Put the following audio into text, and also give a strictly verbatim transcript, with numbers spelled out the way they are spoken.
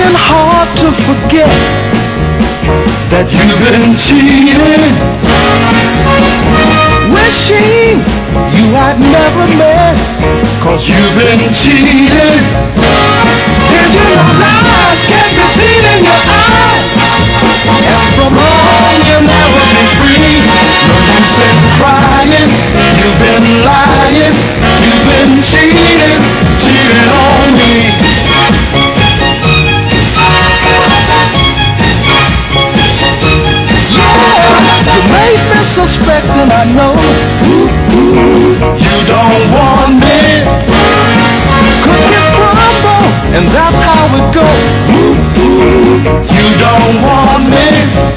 trying hard to forget that you've been cheating, wishing you I'd never met, cause you've been cheating. Did you know lies can't be seen in your eyes, and from home you'll never be free? No, you've been crying, you've been lying, you've been cheating, cheating on me. You made me suspecting, I know. Ooh, ooh, you don't want me. Cookies crumble, and that's how it goes. Ooh, ooh, you don't want me.